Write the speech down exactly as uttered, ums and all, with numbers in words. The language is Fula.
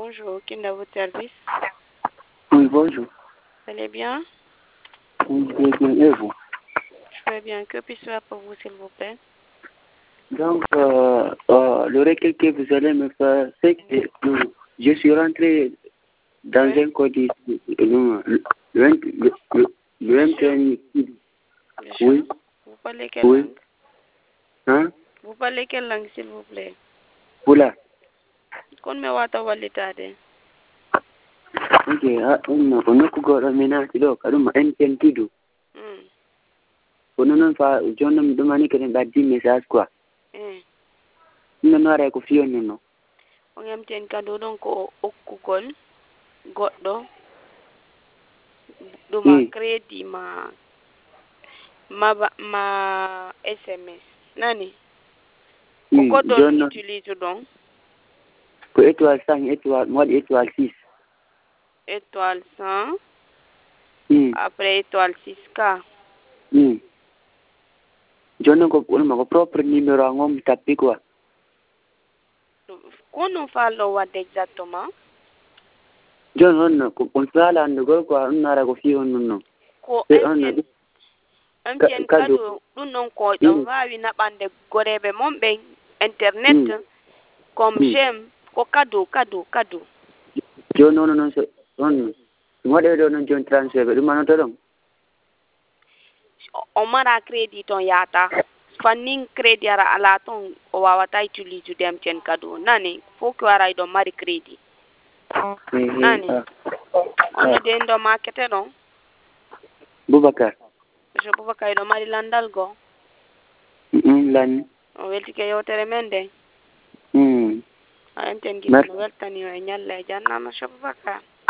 bonjour, qui est dans votre service? Oui, bonjour. Vous allez bien? Oui, je vais bien, et vous? Je vais bien. Que puis-je faire pour vous, s'il vous plaît? Donc, euh, euh, le requête que vous allez me faire, c'est que euh, je suis rentré dans Oui. un code ici, le, le, le, le, le, le M T N. Monsieur, Oui. vous parlez quelle Oui. langue? Hein? Vous parlez quelle langue, s'il vous plaît? Pula. Kon me wata walitade. Ok, ah, on on a couvert un ménage, donc, alors, M T N Tidu. Hmm. On a non fa, John me demande que n'a dit message quoi. Eh. Non, non, avec confiance, non. On aime ten kado donc ko okkugol goddo duma Oui. crédit ma ma ba- ma S M S. Nani? Ko Oui, goddo John, utilise donc que étoile cinq, étoile, moi, étoile six. étoile cent Oui. après étoile six K. Hmm. John ko ko ma ko propre numéro ngom tapi quoi. Qu'on fa lo wat exactement? John on ko on sala ando go ko on nara ko fi on non. Ko E on M T N M T N kado. kado ɗum non ko ɗon wawi naɓande goreɓe mon ɓe internet comme j'aime ko kado kado kado. John non non so on waɗe ɗo non jon transfert ɓe ɗum manoto ɗon. O mara crédit ton yata fannin crédit ara ala ton o wawata utilise M T N kado nani faut que ara ɗon mari crédit nani ono den ɗo makete ɗon Boubacar. monsieur Boubacar ɗo mari landal go Lan. o weltike yewtere men nde Hmm. a M T N gila no weltani o e ñalla e jannama monsieur Boubacar.